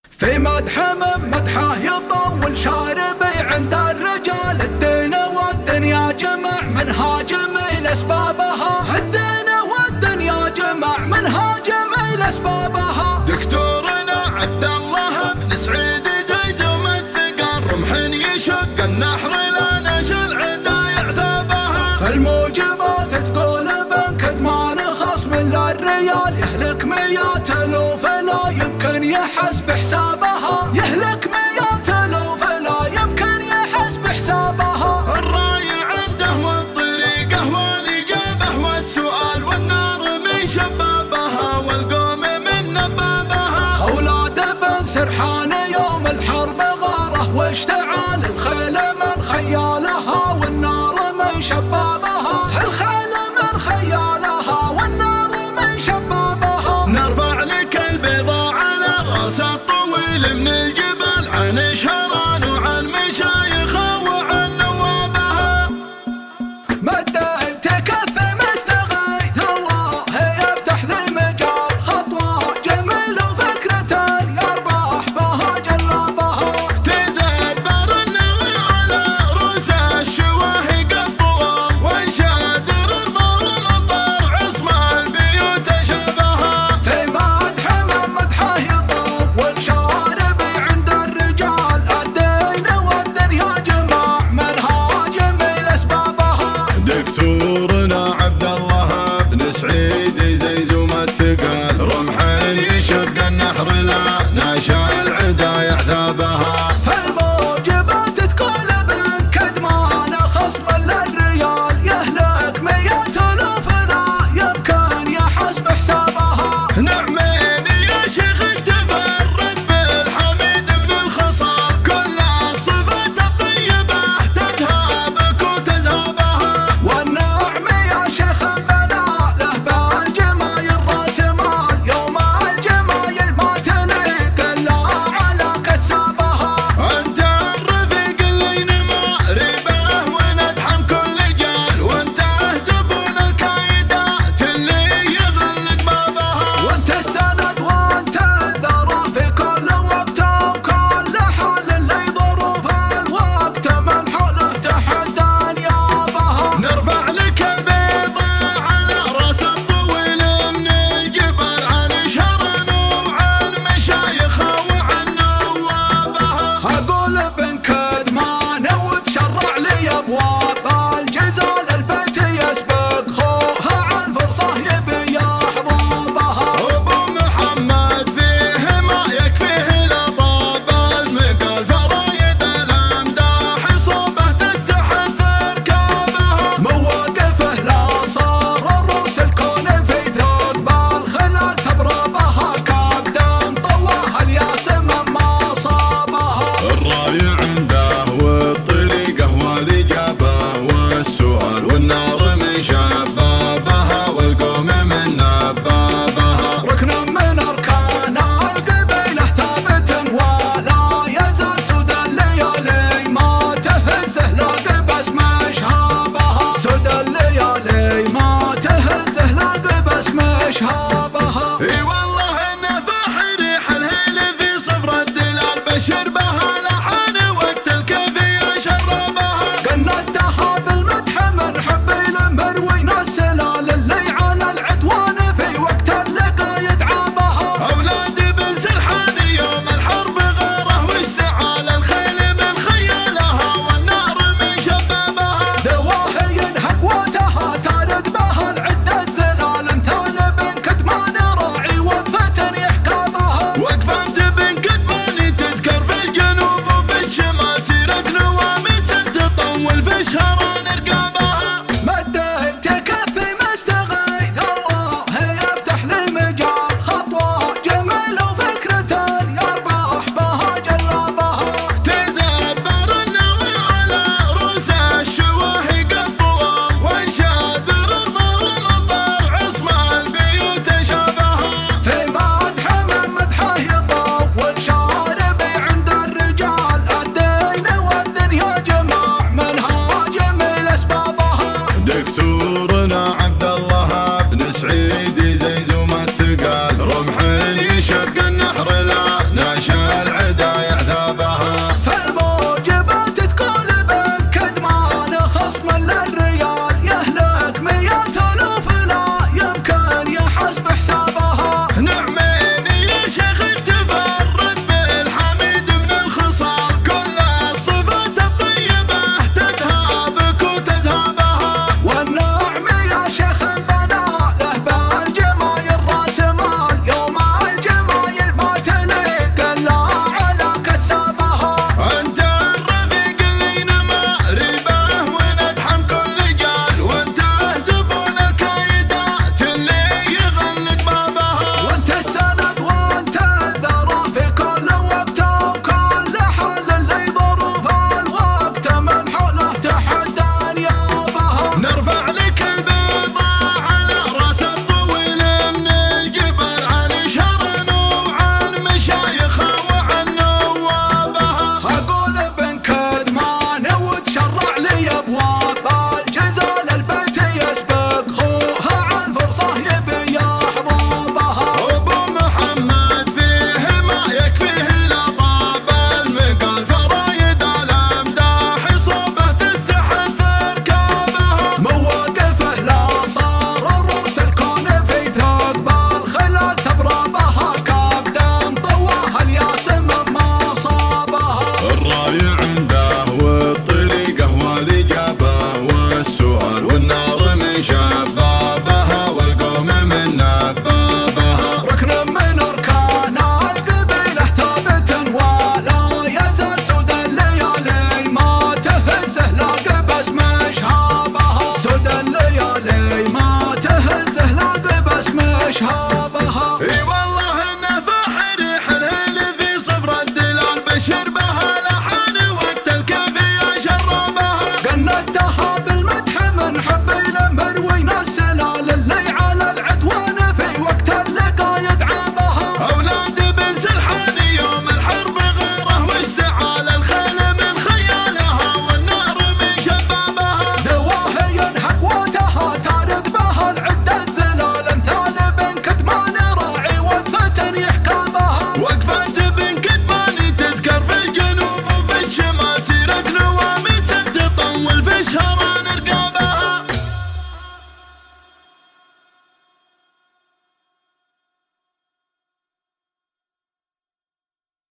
في مدح من مدحه يطول شاربي عند الرجال. الدين والدنيا جمع منها جميل اسبابها. الدين والدنيا جمع منها جميل اسبابها. دكتورنا عبد الله بن سعيد زيزوم الثقال. رمح يشق النحر لا نشل عدا يعذابها. فالموجبات تقول بن كدمان خصم للريال. يهلك 100,000 لا يمكن يحسب حسابها. يهلك 100,000 لا يمكن يحسب حسابها. الراي عنده والطريقة والإجابة والسؤال. والنار من شبابها والقوم من نبابها. أولاد بن سرحان يوم الحرب غاره واشتعال. الخيل من خيالها والنار من شبابها. الخيل من خيالها والنار من شبابها. نرفع لك البيضاء على راس الطويل من الجبال. عن شهران وعن مشايخ وعن نوابها. مديت كف مستغيث الله يفتح لي مجال. خطوة جميل وفكرة يربح بها جلابها. تزبر النغي على رؤوس الشواهق الطوال. وانشادر المطر عصم البيوت شبها. في مدح من مدحه يطول شاربي عند الرجال. الدين والدنيا جمع منها جميل اسبابها. دكتورنا عبد الله بن سعيد زيزوم الثقال. رمح يشق النحر لا